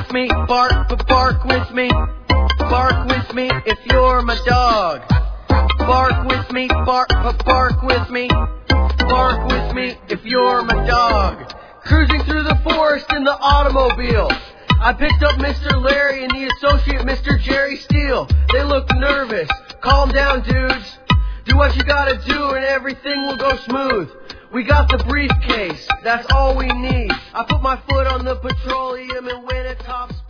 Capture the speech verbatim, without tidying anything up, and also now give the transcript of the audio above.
with me, bark, but bark with me. Bark with me if you're my dog. Bark with me, bark, but bark with me. Bark with me if you're my dog. Cruising through the forest in the automobile, I picked up Mister Larry and the associate Mister Jerry Steele. They look nervous. Calm down, dudes. Do what you gotta do and everything will go smooth. We got the briefcase, that's all we need. I put my foot on the petroleum and went at top speed.